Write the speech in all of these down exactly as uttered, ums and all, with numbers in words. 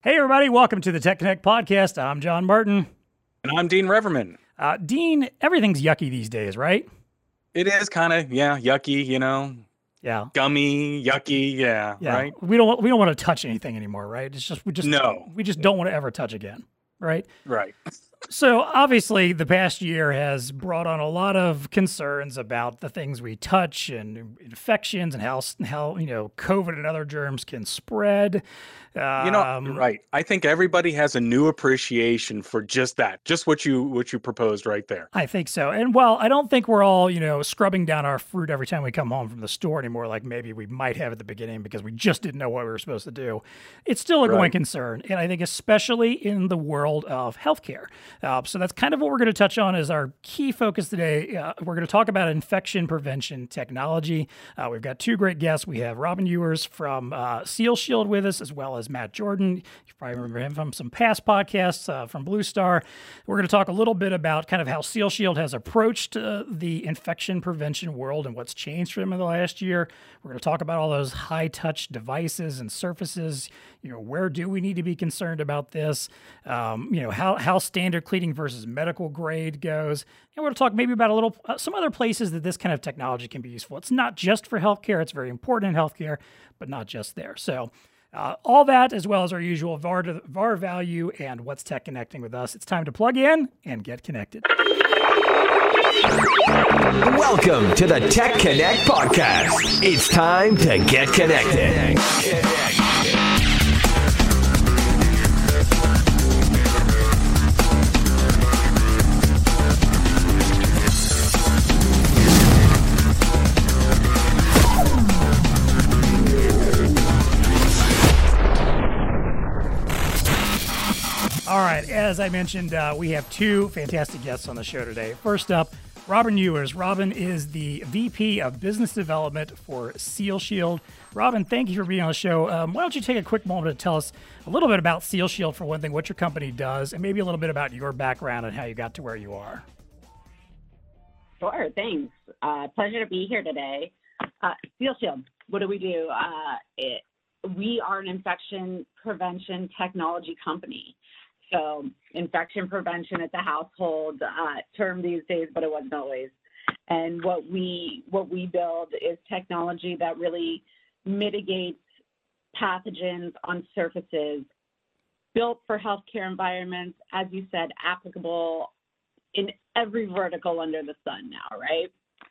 Hey, everybody. Welcome to the Tech Connect podcast. I'm John Martin. And I'm Dean Reverman. Uh, Dean, everything's yucky these days, right? It is kind of, yeah, yucky, you know. Yeah. Gummy, yucky, yeah, yeah. right? We don't we don't want to touch anything anymore, right? It's just we just no. we just don't want to ever touch again, right? Right. So obviously the past year has brought on a lot of concerns about the things we touch and infections and how, how you know, COVID and other germs can spread. Um, you know, right. I think everybody has a new appreciation for just that, just what you what you proposed right there. I think so. And while I don't think we're all, you know, scrubbing down our fruit every time we come home from the store anymore, like maybe we might have at the beginning because we just didn't know what we were supposed to do, it's still a Right. going concern. And I think especially in the world of healthcare. Uh, so that's kind of what we're going to touch on as our key focus today. Uh, we're going to talk about infection prevention technology. Uh, we've got two great guests. We have Robin Ewers from uh, Seal Shield with us, as well as Matt Jordan. You probably remember him from some past podcasts uh, from Blue Star. We're going to talk a little bit about kind of how Seal Shield has approached uh, the infection prevention world and what's changed for them in the last year. We're going to talk about all those high-touch devices and surfaces. You know, where do we need to be concerned about this? Um, you know, how how standard cleaning versus medical grade goes. And we're going to talk maybe about a little uh, some other places that this kind of technology can be useful. It's not just for healthcare. It's very important in healthcare, but not just there. So uh, all that, as well as our usual V A R, to, V A R value and what's tech connecting with us. It's time to plug in and get connected. Welcome to the Tech Connect podcast. It's time to get connected. All right, as I mentioned, uh, we have two fantastic guests on the show today. First up, Robin Ewers. Robin is the V P of Business Development for Seal Shield. Robin, thank you for being on the show. Um, why don't you take a quick moment to tell us a little bit about Seal Shield, for one thing, what your company does, and maybe a little bit about your background and how you got to where you are. Sure, thanks. Uh, pleasure to be here today. Uh, Seal Shield, what do we do? Uh, it, we are an infection prevention technology company. So infection prevention is a household uh, term these days, but it wasn't always. And what we what we build is technology that really mitigates pathogens on surfaces built for healthcare environments, as you said, applicable in every vertical under the sun now, right?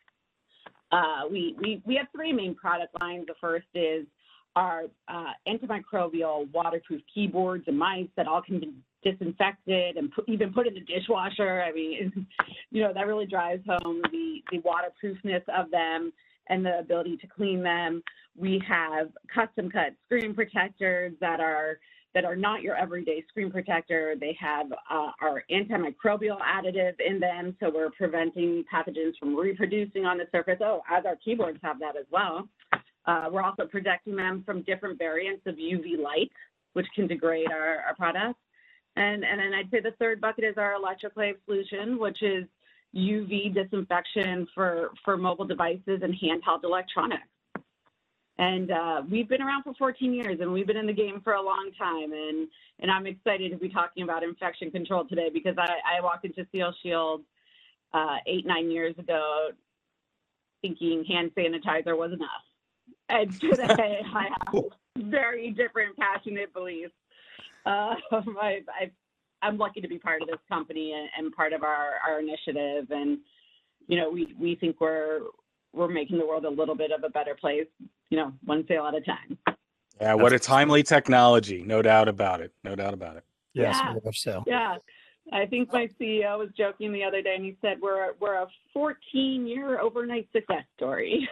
Uh, we, we, we have three main product lines. The first is our uh, antimicrobial waterproof keyboards and mice that all can be disinfected and put, even put in the dishwasher. I mean, you know, that really drives home the, the waterproofness of them and the ability to clean them. We have custom cut screen protectors that are that are not your everyday screen protector. They have uh, our antimicrobial additive in them, so we're preventing pathogens from reproducing on the surface. Oh, as our keyboards have that as well. Uh, we're also protecting them from different variants of U V light, which can degrade our, our products. And, and then I'd say the third bucket is our electroclave solution, which is U V disinfection for, for mobile devices and handheld electronics. And uh, we've been around for fourteen years, and we've been in the game for a long time. And, and I'm excited to be talking about infection control today because I, I walked into Seal Shield uh, eight, nine years ago thinking hand sanitizer was enough. And today I have very different, passionate beliefs. Uh, I, I, I'm lucky to be part of this company and, and part of our, our initiative. And, you know, we, we think we're we're making the world a little bit of a better place, you know, one sale at a time. Yeah, what a timely technology. No doubt about it. No doubt about it. Yes, Yeah. very much so. Yeah. I think my C E O was joking the other day, and he said we're we're a fourteen-year overnight success story.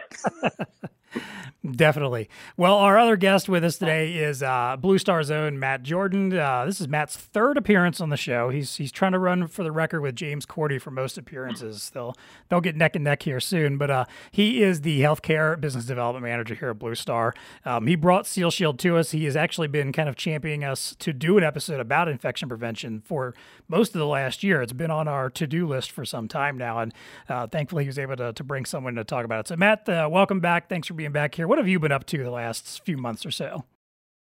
Definitely. Well, our other guest with us today is uh, Blue Star's own Matt Jordan. Uh, this is Matt's third appearance on the show. He's he's trying to run for the record with James Cordy for most appearances. They'll they'll get neck and neck here soon. But uh, he is the healthcare business development manager here at Blue Star. Um, he brought Seal Shield to us. He has actually been kind of championing us to do an episode about infection prevention for most of the last year. It's been on our to-do list for some time now, and uh, thankfully he was able to, to bring someone to talk about it. So Matt, uh, welcome back. Thanks for being back here. What have you been up to the last few months or so?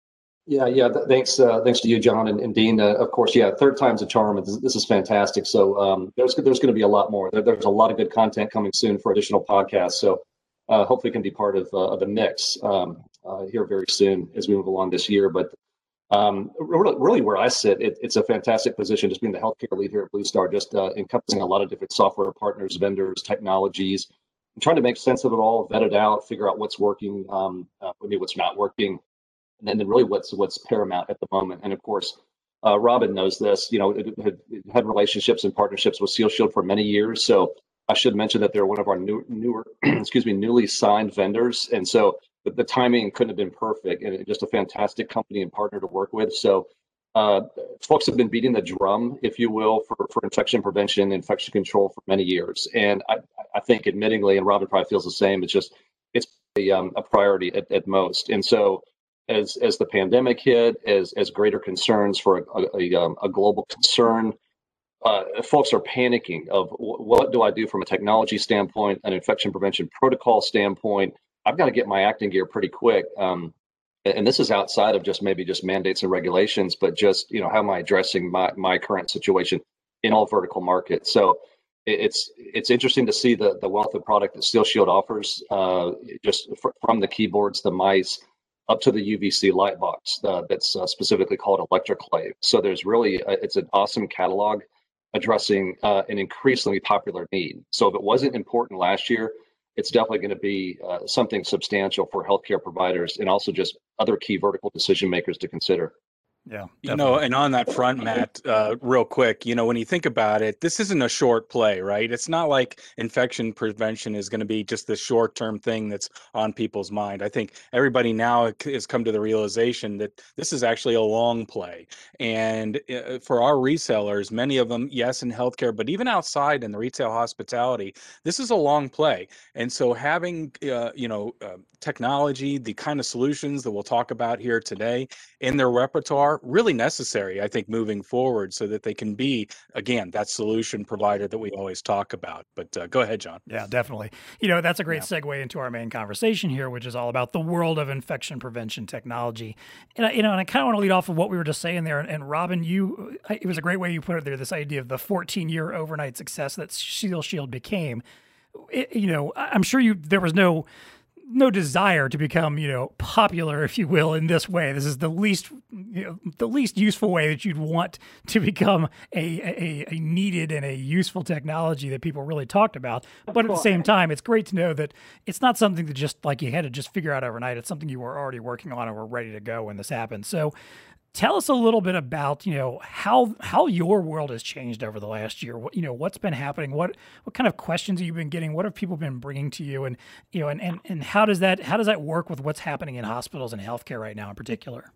Yeah, yeah. Th- thanks, uh, thanks to you, John and, and Dean. Uh, of course, yeah. Third time's a charm. This, this is fantastic. So um, there's there's going to be a lot more. There, there's a lot of good content coming soon for additional podcasts. So uh, hopefully, can be part of, uh, of the mix um, uh, here very soon as we move along this year. But um, really, really, where I sit, it, it's a fantastic position, just being the healthcare lead here at Blue Star, just uh, encompassing a lot of different software partners, vendors, technologies, and trying to make sense of it all, vet it out, figure out what's working, um, uh, maybe what's not working, and then really what's what's paramount at the moment. And of course, uh, Robin knows this. You know, it, it had, it had relationships and partnerships with Seal Shield for many years. So I should mention that they're one of our new, newer, excuse me, newly signed vendors. And so the, the timing couldn't have been perfect, and it, just a fantastic company and partner to work with. So uh, folks have been beating the drum, if you will, for, for infection prevention, infection control for many years. And I, I think, admittingly, and Robin probably feels the same, it's just it's a, um, a priority at, at most. And so as as the pandemic hit, as as greater concerns for a, a, um, a global concern, uh, folks are panicking of w- what do I do from a technology standpoint, an infection prevention protocol standpoint. I've got to get my acting gear pretty quick. Um, and this is outside of just maybe just mandates and regulations, but just, you know, how am I addressing my my current situation in all vertical markets? So it- it's it's interesting to see the the wealth of product that Steel Shield offers, uh, just fr- from the keyboards, the mice, up to the U V C light box uh, that's uh, specifically called Electroclave. So there's really, a, it's an awesome catalog addressing uh, an increasingly popular need. So if it wasn't important last year, it's definitely going to be uh, something substantial for healthcare providers and also just other key vertical decision makers to consider. Yeah, You know, and on that front, Matt, uh, real quick, you know, when you think about it, this isn't a short play, right? It's not like infection prevention is going to be just the short-term thing that's on people's mind. I think everybody now has come to the realization that this is actually a long play. And uh, for our resellers, many of them, yes, in healthcare, but even outside in the retail hospitality, this is a long play. And so having, uh, you know, uh, technology, the kind of solutions that we'll talk about here today in their repertoire, really necessary, I think, moving forward, so that they can be, again, that solution provider that we always talk about. But uh, go ahead, John. Yeah, definitely. You know, that's a great Yeah. segue into our main conversation here, which is all about the world of infection prevention technology. And I, you know, and I kind of want to lead off of what we were just saying there. And, and Robin, you, it was a great way you put it there. This idea of the fourteen-year overnight success that Seal Shield became. It, you know, I'm sure you there was no. no desire to become, you know, popular, if you will, in this way. This is the least, you know, the least useful way that you'd want to become a, a, a needed and a useful technology that people really talked about. But at the same time, it's great to know that it's not something that just like you had to just figure out overnight. It's something you were already working on and were ready to go when this happened. So tell us a little bit about, you know, how how your world has changed over the last year. What, you know, what's been happening? What what kind of questions have you been getting? What have people been bringing to you? And you know, and and, and how does that how does that work with what's happening in hospitals and healthcare right now in particular?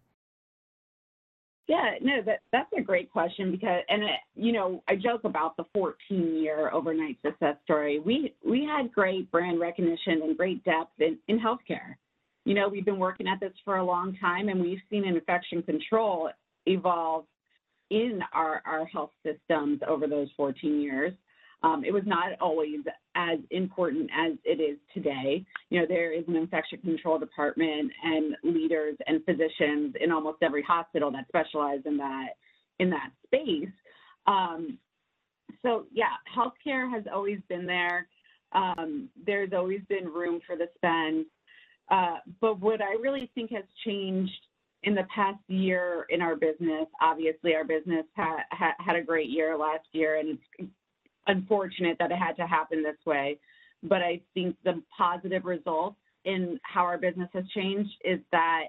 Yeah, no, that that's a great question because, and it, you know, I joke about the fourteen-year overnight success story. We we had great brand recognition and great depth in, in healthcare. You know, we've been working at this for a long time, and we've seen infection control evolve in our, our health systems over those fourteen years. Um, it was not always as important as it is today. You know, there is an infection control department and leaders and physicians in almost every hospital that specialize in that in that space. Um, so, yeah, healthcare has always been there. Um, there's always been room for the spend. Uh, but what I really think has changed in the past year in our business, obviously our business ha- ha- had a great year last year, and it's unfortunate that it had to happen this way. But I think the positive results in how our business has changed is that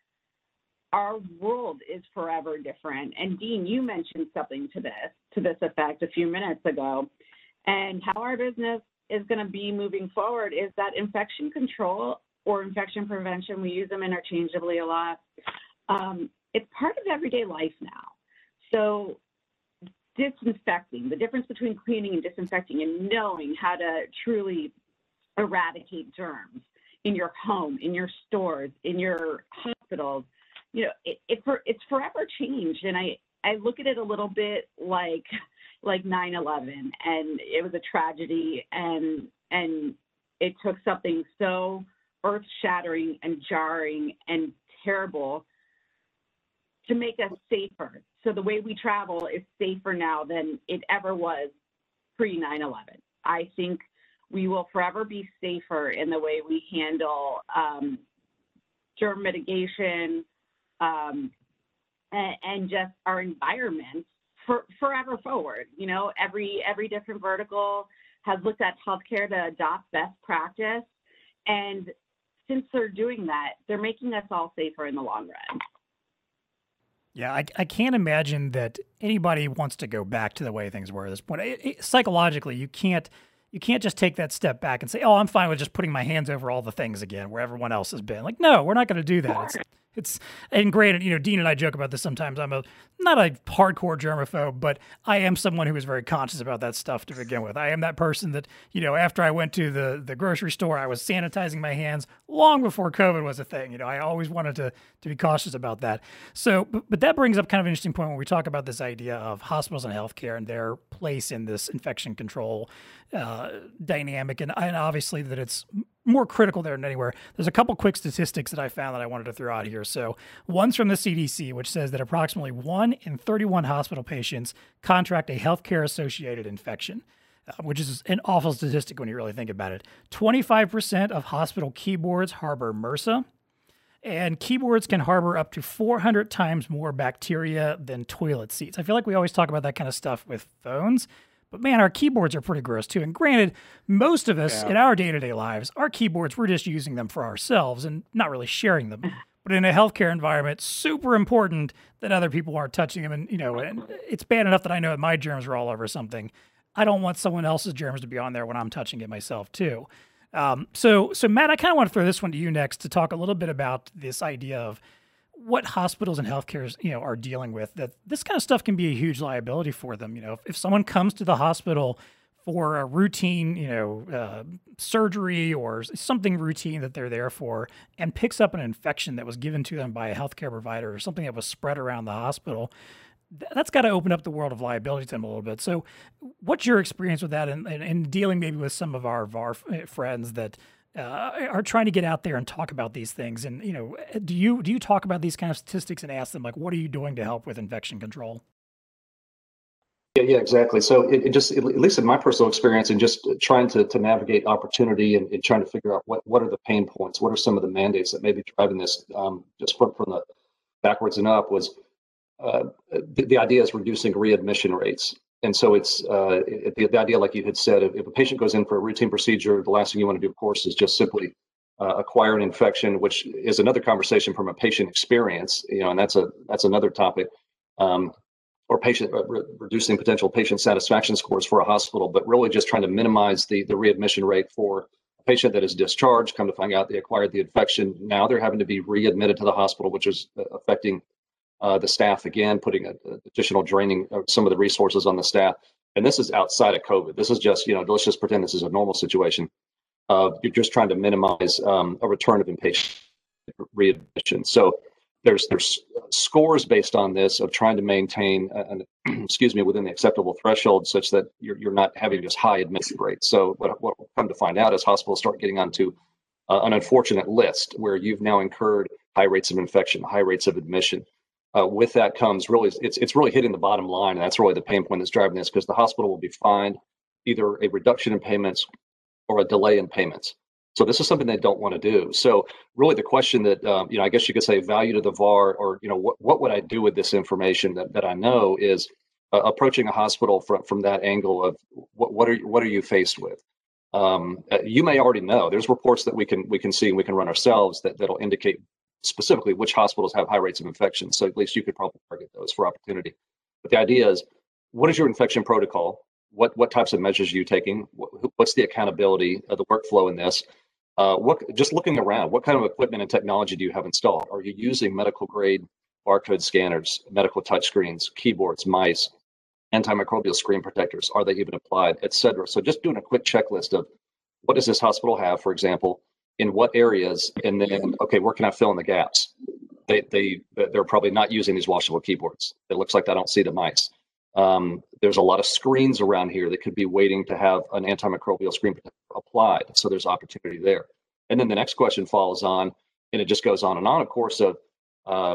our world is forever different. And Dean, you mentioned something to this, to this effect a few minutes ago. And how our business is going to be moving forward is that infection control or infection prevention, we use them interchangeably a lot. Um, it's part of everyday life now. So disinfecting, the difference between cleaning and disinfecting and knowing how to truly eradicate germs in your home, in your stores, in your hospitals, you know, it, it for, it's forever changed. And I, I look at it a little bit like like nine eleven, and it was a tragedy, and and it took something so earth-shattering and jarring and terrible to make us safer. So the way we travel is safer now than it ever was pre nine eleven. I think we will forever be safer in the way we handle um, germ mitigation um, and, and just our environment for forever forward. You know, every every different vertical has looked at healthcare to adopt best practice, and since they're doing that, they're making us all safer in the long run. Yeah, I, I can't imagine that anybody wants to go back to the way things were at this point. It, it, psychologically, you can't you can't just take that step back and say, "Oh, I'm fine with just putting my hands over all the things again," where everyone else has been. Like, no, we're not going to do that. It's, it's and granted, you know, Dean and I joke about this sometimes. I'm a not a hardcore germaphobe, but I am someone who is very conscious about that stuff to begin with. I am that person that, you know, after I went to the the grocery store, I was sanitizing my hands long before COVID was a thing. You know, I always wanted to to be cautious about that. So, but, but that brings up kind of an interesting point when we talk about this idea of hospitals and healthcare and their place in this infection control uh, dynamic, and, and obviously that it's more critical there than anywhere. There's a couple quick statistics that I found that I wanted to throw out here. So one's from the C D C, which says that approximately one in thirty-one hospital patients contract a healthcare-associated infection, uh, which is an awful statistic when you really think about it. twenty-five percent of hospital keyboards harbor MRSA, and keyboards can harbor up to four hundred times more bacteria than toilet seats. I feel like we always talk about that kind of stuff with phones, but man, our keyboards are pretty gross too. And granted, most of us Yeah. in our day-to-day lives, our keyboards, we're just using them for ourselves and not really sharing them. But in a healthcare environment, super important that other people aren't touching them. And, you know, and it's bad enough that I know that my germs are all over something. I don't want someone else's germs to be on there when I'm touching it myself too. Um, so, so Matt, I kind of want to throw this one to you next to talk a little bit about this idea of what hospitals and healthcare, you know, are dealing with, that this kind of stuff can be a huge liability for them. You know, if, if someone comes to the hospital for a routine, you know, uh, surgery or something routine that they're there for and picks up an infection that was given to them by a healthcare provider or something that was spread around the hospital, th- that's got to open up the world of liability to them a little bit. So what's your experience with that and in, in, in dealing maybe with some of our V A R friends that uh, are trying to get out there and talk about these things? And, you know, do you, do you talk about these kind of statistics and ask them, like, what are you doing to help with infection control? Yeah, yeah, exactly. So it, it just, at least in my personal experience, and just trying to, to navigate opportunity and, and trying to figure out what, what are the pain points, what are some of the mandates that may be driving this, um, just from, from the backwards and up, was uh, the, the idea is reducing readmission rates. And so it's uh, it, the, the idea, like you had said, if, if a patient goes in for a routine procedure, the last thing you want to do, of course, is just simply uh, acquire an infection, which is another conversation from a patient experience, you know, and that's a that's another topic. Um, or patient uh, re- reducing potential patient satisfaction scores for a hospital, but really just trying to minimize the, the readmission rate for a patient that is discharged, come to find out they acquired the infection. Now they're having to be readmitted to the hospital, which is affecting uh, the staff again, putting a, a additional draining of some of the resources on the staff. And this is outside of COVID. This is just, you know, let's just pretend this is a normal situation. Uh, you're just trying to minimize um, a return of inpatient readmission. So There's there's scores based on this of trying to maintain, an, excuse me, within the acceptable threshold, such that you're you're not having just high admission rates. So what what we'll come to find out is hospitals start getting onto uh, an unfortunate list where you've now incurred high rates of infection, high rates of admission. Uh, with that comes really it's it's really hitting the bottom line, and that's really the pain point that's driving this, because the hospital will be fined either a reduction in payments or a delay in payments. So this is something they don't want to do. So really the question that, um, you know, I guess you could say value to the V A R, or, you know, what, what would I do with this information that, that I know, is uh, approaching a hospital from, from that angle of what, what are what are you faced with? Um, uh, you may already know. There's reports that we can we can see and we can run ourselves that, that'll indicate specifically which hospitals have high rates of infection. So at least you could probably target those for opportunity. But the idea is, what is your infection protocol? What what types of measures are you taking? What, what's the accountability of the workflow in this? Uh, what, just looking around, what kind of equipment and technology do you have installed? Are you using medical grade barcode scanners, medical touchscreens, keyboards, mice, antimicrobial screen protectors? Are they even applied, et cetera? So just doing a quick checklist of what does this hospital have, for example, in what areas, and then, okay, where can I fill in the gaps? They, they, they're probably not using these washable keyboards. It looks like I don't see the mice. Um, there's a lot of screens around here that could be waiting to have an antimicrobial screen applied. So there's opportunity there. And then the next question follows on, and it just goes on and on, of course, of uh,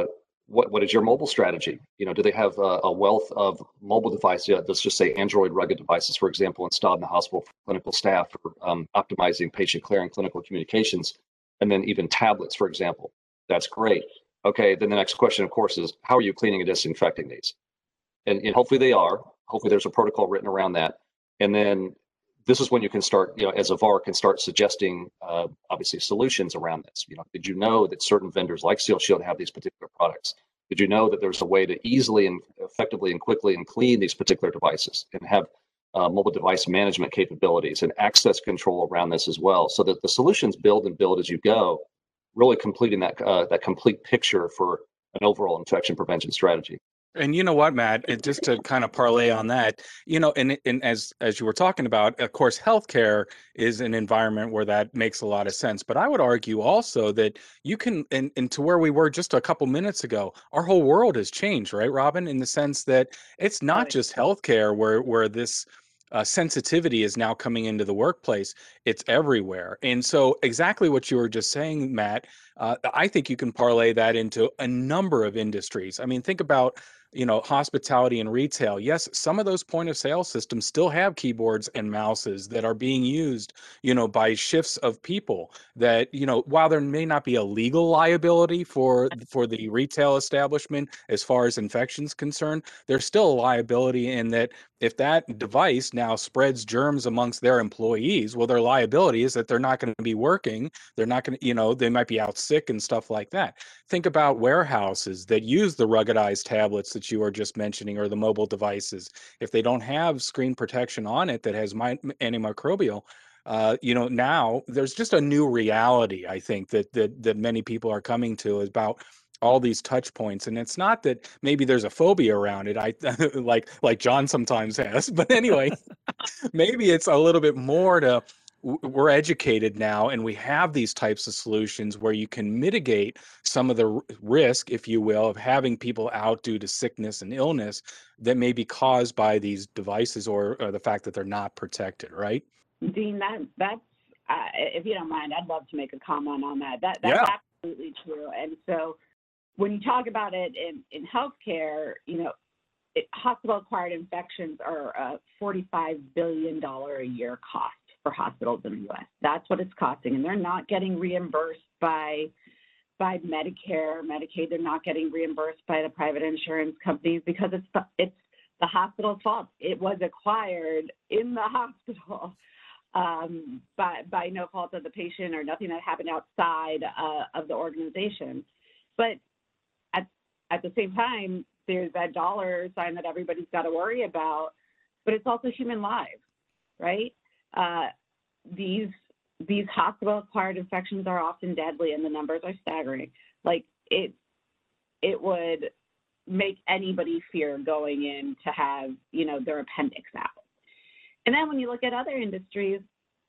what what is your mobile strategy? You know, do they have a, a wealth of mobile devices? Yeah, let's just say Android rugged devices, for example, installed in the hospital for clinical staff for um, optimizing patient care and clinical communications, and then even tablets, for example. That's great. Okay, then the next question, of course, is how are you cleaning and disinfecting these? And, and hopefully they are. Hopefully there's a protocol written around that. And then this is when you can start, you know, as a V A R can start suggesting, uh, obviously, solutions around this. You know, did you know that certain vendors like SealShield have these particular products? Did you know that there's a way to easily and effectively and quickly and clean these particular devices and have uh, mobile device management capabilities and access control around this as well, so that the solutions build and build as you go, really completing that uh, that complete picture for an overall infection prevention strategy. And you know what, Matt, it, just to kind of parlay on that, you know, and, and as as you were talking about, of course, healthcare is an environment where that makes a lot of sense. But I would argue also that you can, and, and to where we were just a couple minutes ago, our whole world has changed, right, Robin, in the sense that it's not just healthcare where where this uh, sensitivity is now coming into the workplace. It's everywhere. And so exactly what you were just saying, Matt, uh, I think you can parlay that into a number of industries. I mean, think about, you know, hospitality and retail. Yes, some of those point of sale systems still have keyboards and mouses that are being used, you know, by shifts of people that, you know, while there may not be a legal liability for for the retail establishment as far as infections concerned, there's still a liability in that if that device now spreads germs amongst their employees, well, their liability is that they're not going to be working. They're not going to, you know, they might be out sick and stuff like that. Think about warehouses that use the ruggedized tablets that you were just mentioning, or the mobile devices. If they don't have screen protection on it that has my, antimicrobial, uh, you know, now there's just a new reality, I think, that that that many people are coming to about all these touch points. And it's not that maybe there's a phobia around it, I like like John sometimes has, but anyway, maybe it's a little bit more to, we're educated now and we have these types of solutions where you can mitigate some of the risk, if you will, of having people out due to sickness and illness that may be caused by these devices, or, or the fact that they're not protected, right? Dean, that that's uh, if you don't mind, I'd love to make a comment on that. That that's Yeah. absolutely true. And so when you talk about it in, in healthcare, you know, it, hospital-acquired infections are a forty-five billion dollars a year cost for hospitals in the U S. That's what it's costing, and they're not getting reimbursed by by Medicare, Medicaid. They're not getting reimbursed by the private insurance companies because it's the, it's the hospital's fault. It was acquired in the hospital um, by by no fault of the patient or nothing that happened outside uh, of the organization. But at at the same time, there's that dollar sign that everybody's got to worry about, but it's also human lives, right? Uh, these these hospital-acquired infections are often deadly, and the numbers are staggering. Like it, it would make anybody fear going in to have, you know, their appendix out. And then when you look at other industries,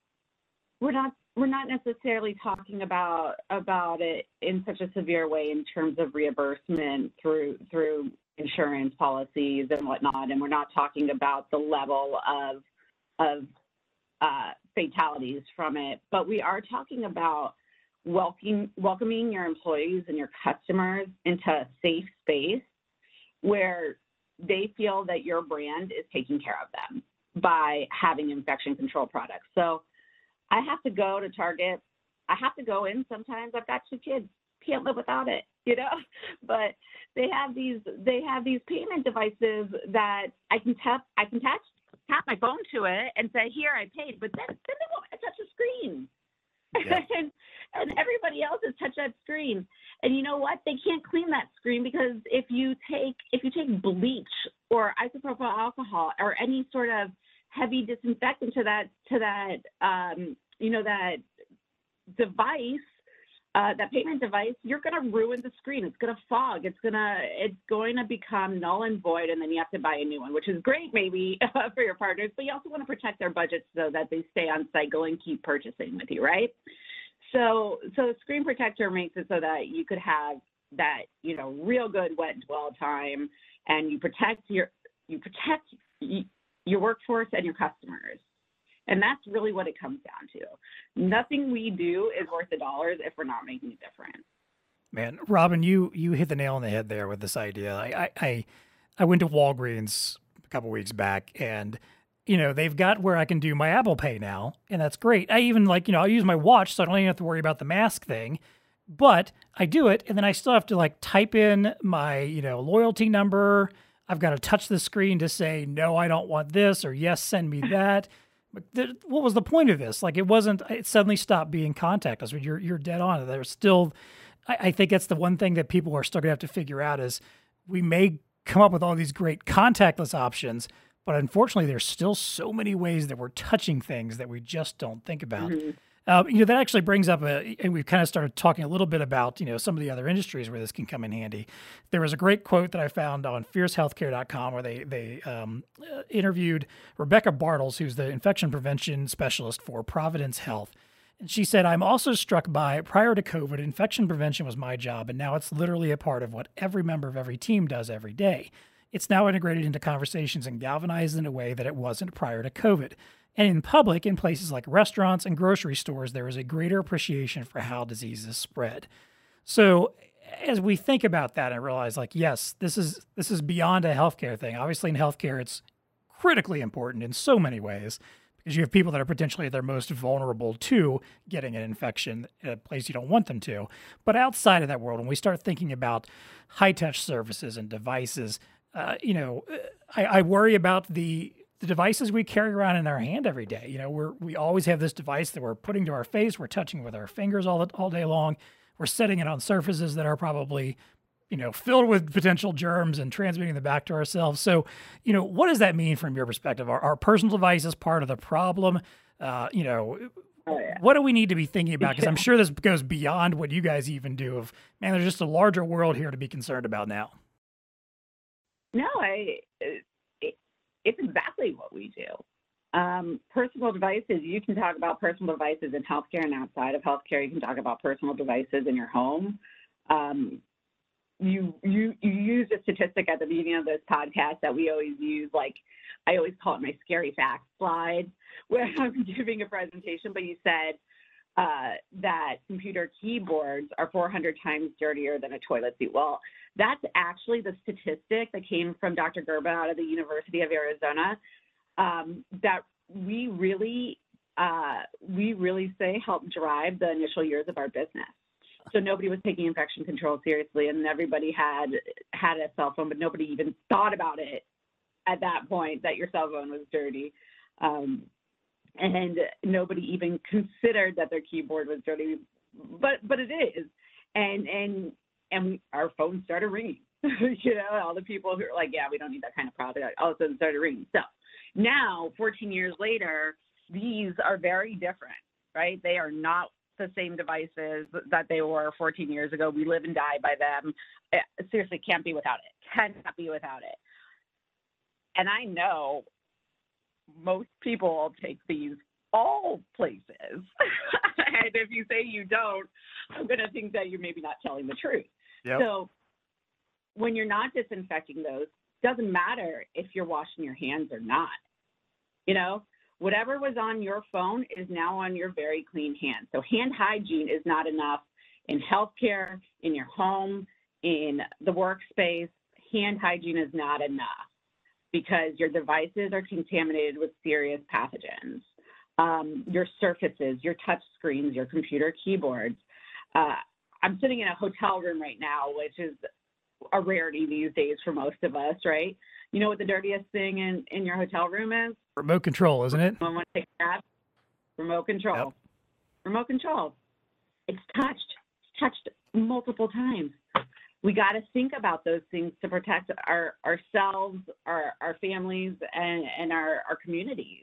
we're not we're not necessarily talking about about it in such a severe way in terms of reimbursement through through insurance policies and whatnot, and we're not talking about the level of of uh, fatalities from it, but we are talking about welcoming welcoming your employees and your customers into a safe space where they feel that your brand is taking care of them by having infection control products. So I have to go to Target. I have to go in sometimes. I've got two kids. Can't live without it, you know. But they have these they have these payment devices that I can tap I can touch tap my phone to it and say, here, I paid. But then, then they won't touch the screen. Yeah. and, and everybody else has touched that screen. And you know what? They can't clean that screen because if you take if you take bleach or isopropyl alcohol or any sort of heavy disinfectant to that to that um, you know that device, uh, that payment device, you're going to ruin the screen. It's going to fog. It's gonna it's going to become null and void, and then you have to buy a new one, which is great maybe uh, for your partners, but you also want to protect their budgets so that they stay on cycle and keep purchasing with you, right? So so screen protector makes it so that you could have that, you know, real good wet dwell time, and you protect your you protect your workforce and your customers. And that's really what it comes down to. Nothing we do is worth the dollars if we're not making a difference. Man, Robin, you you hit the nail on the head there with this idea. I I I, I went to Walgreens a couple weeks back, and you know they've got where I can do my Apple Pay now, and that's great. I even like you know I use my watch, so I don't even have to worry about the mask thing. But I do it, and then I still have to like type in my you know loyalty number. I've got to touch the screen to say no, I don't want this, or yes, send me that. But th- what was the point of this? Like it wasn't. It suddenly stopped being contactless. But you're you're dead on. There's still. I, I think that's the one thing that people are still gonna have to figure out is we may come up with all these great contactless options, but unfortunately, there's still so many ways that we're touching things that we just don't think about. Mm-hmm. Uh, you know, that actually brings up a, and we've kind of started talking a little bit about, you know, some of the other industries where this can come in handy. There was a great quote that I found on fierce healthcare dot com where they, they um, uh, interviewed Rebecca Bartles, who's the infection prevention specialist for Providence Health. And she said, I'm also struck by, prior to COVID, infection prevention was my job, and now it's literally a part of what every member of every team does every day. It's now integrated into conversations and galvanized in a way that it wasn't prior to COVID. And in public, in places like restaurants and grocery stores, there is a greater appreciation for how diseases spread. So as we think about that and realize, like, yes, this is this is beyond a healthcare thing. Obviously, in healthcare, it's critically important in so many ways because you have people that are potentially at their most vulnerable to getting an infection in a place you don't want them to. But outside of that world, when we start thinking about high-touch services and devices, uh, you know, I, I worry about the the devices we carry around in our hand every day. You know, we're, we always have this device that we're putting to our face. We're touching with our fingers all, the, all day long. We're setting it on surfaces that are probably, you know, filled with potential germs and transmitting them back to ourselves. So, you know, what does that mean from your perspective? Are our personal devices part of the problem? Uh, you know, Oh, yeah. what do we need to be thinking about? Because I'm sure this goes beyond what you guys even do of, man, there's just a larger world here to be concerned about now. No, I, it, it's exactly what we do. Um, personal devices, you can talk about personal devices in healthcare and outside of healthcare. You can talk about personal devices in your home. Um, you, you, you used a statistic at the beginning of this podcast that we always use, like I always call it my scary facts slide when I'm giving a presentation, but you said uh, that computer keyboards are four hundred times dirtier than a toilet seat. Well, that's actually the statistic that came from Doctor Gerba out of the University of Arizona. Um, that we really, uh, we really say help drive the initial years of our business. So nobody was taking infection control seriously, and everybody had had a cell phone, but nobody even thought about it at that point that your cell phone was dirty, um, and nobody even considered that their keyboard was dirty. But but it is, and and. And we, our phones started ringing. You know, all the people who are like, yeah, we don't need that kind of product, all of a sudden started ringing. So now, fourteen years later, these are very different, right? They are not the same devices that they were fourteen years ago. We live and die by them. It seriously, can't be without it. Cannot be without it. And I know most people take these all places. And if you say you don't, I'm going to think that you're maybe not telling the truth. Yep. So when you're not disinfecting those, doesn't matter if you're washing your hands or not. You know, whatever was on your phone is now on your very clean hands. So hand hygiene is not enough in healthcare, in your home, in the workspace. Hand hygiene is not enough because your devices are contaminated with serious pathogens. Um, your surfaces, your touch screens, your computer keyboards. Uh, I'm sitting in a hotel room right now, which is a rarity these days for most of us, right? You know what the dirtiest thing in, in your hotel room is? Remote control, isn't it? Someone take a nap? Remote control. Yep. Remote control. It's touched. It's touched multiple times. We got to think about those things to protect our ourselves, our, our families, and, and our, our communities.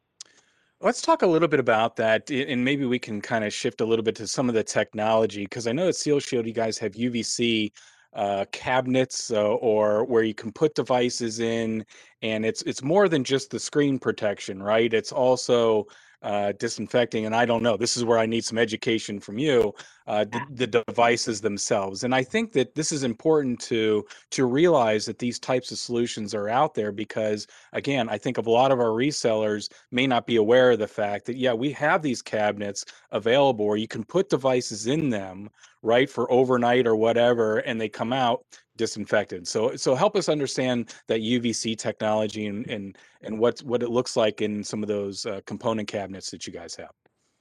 Let's talk a little bit about that, a- and maybe we can kind of shift a little bit to some of the technology, because I know at Seal Shield you guys have U V C uh, cabinets uh, or where you can put devices in, and it's it's more than just the screen protection, right? It's also uh, disinfecting, and I don't know, this is where I need some education from you, uh, the, the devices themselves. And I think that this is important to to realize that these types of solutions are out there, because again, I think of a lot of our resellers may not be aware of the fact that, yeah, we have these cabinets available where you can put devices in them, right, for overnight or whatever, and they come out disinfected. So so help us understand that U V C technology and and and what what it looks like in some of those uh, component cabinets that you guys have.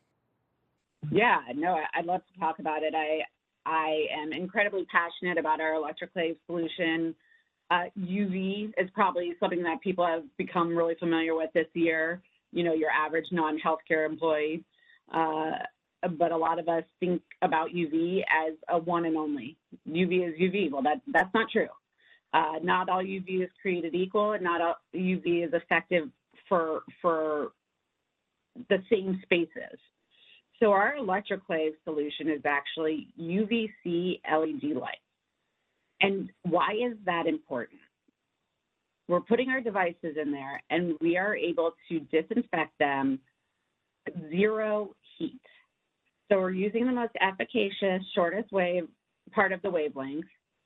Yeah, no, I- I'd love to talk about it. I I am incredibly passionate about our electroclave solution. Uh, U V is probably something that people have become really familiar with this year. You know, your average non-healthcare employee, uh, but a lot of us think about U V as a one and only. U V is U V. Well, that that's not true. Uh, not all U V is created equal, and not all U V is effective for for the same spaces. So our electroclave solution is actually U V C L E D light. And why is that important? We're putting our devices in there, and we are able to disinfect them at zero heat. So we're using the most efficacious, shortest wave part of the wavelength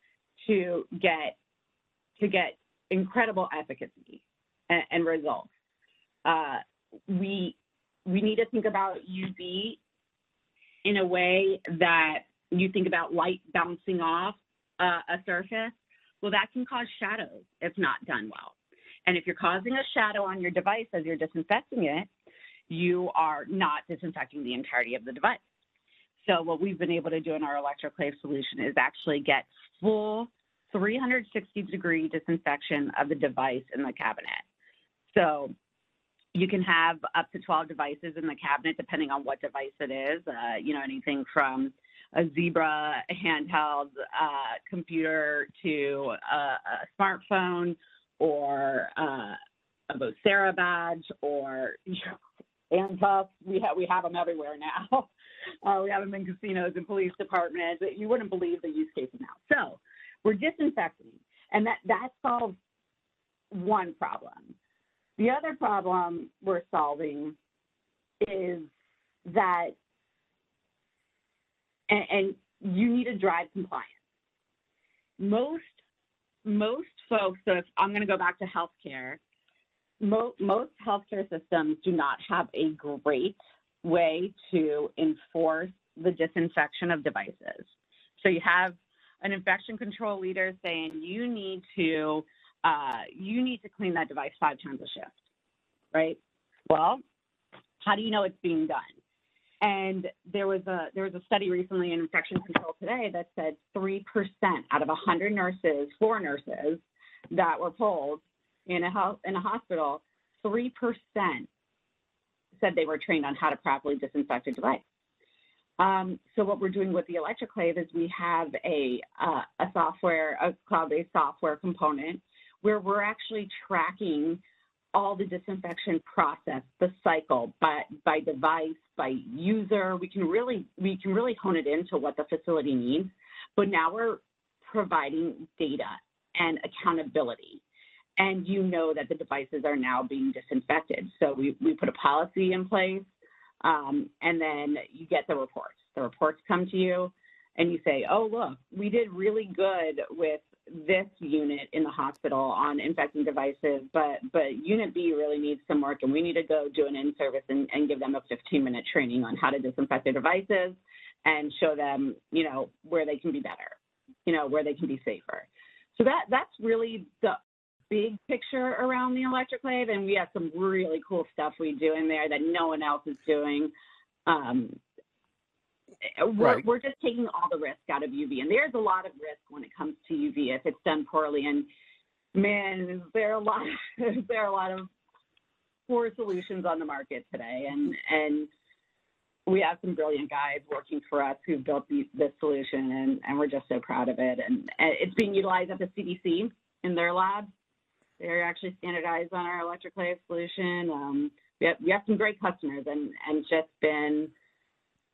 to get to get incredible efficacy and, and results. Uh, we we need to think about U V in a way that you think about light bouncing off uh, a surface. Well, that can cause shadows if not done well. And if you're causing a shadow on your device as you're disinfecting it, you are not disinfecting the entirety of the device. So what we've been able to do in our electroclave solution is actually get full three hundred sixty degree disinfection of the device in the cabinet. So you can have up to twelve devices in the cabinet, depending on what device it is. Uh, you know, anything from a Zebra handheld uh, computer to a, a smartphone, or uh, a Vocera badge, or you know, Antuff. We have we have them everywhere now. Uh, we have them in casinos and police departments. You wouldn't believe the use cases now. So we're disinfecting, and that that solves one problem. The other problem we're solving is that, and, and you need to drive compliance. Most, most folks, so if I'm going to go back to healthcare, mo- most healthcare systems do not have a great way to enforce the disinfection of devices. So you have an infection control leader saying you need to Uh, you need to clean that device five times a shift, right? Well, how do you know it's being done? And there was a there was a study recently in Infection Control Today that said three percent out of one hundred nurses, four nurses that were polled in a health in a hospital, three percent said they were trained on how to properly disinfect a device. Um, so what we're doing with the electroclave is we have a uh, a software, a cloud-based software component where we're actually tracking all the disinfection process, the cycle, by, by device, by user. We can really we can really hone it into what the facility needs, but now we're providing data and accountability. And you know that the devices are now being disinfected. So we, we put a policy in place, um, and then you get the reports. The reports come to you, and you say, oh, look, we did really good with this unit in the hospital on infecting devices, but but unit B really needs some work, and we need to go do an in-service and, and give them a fifteen minute training on how to disinfect their devices and show them, you know, where they can be better, you know, where they can be safer. So that that's really the big picture around the electroclave, and we have some really cool stuff we do in there that no one else is doing. Um, We're, Right. we're just taking all the risk out of U V, and there's a lot of risk when it comes to U V if it's done poorly. And man, is there a lot? Is there a lot of poor solutions on the market today? And and we have some brilliant guys working for us who built the, this solution, and, and we're just so proud of it. And, and it's being utilized at the C D C in their lab. They're actually standardized on our electroclave solution. Um, we have we have some great customers, and and just been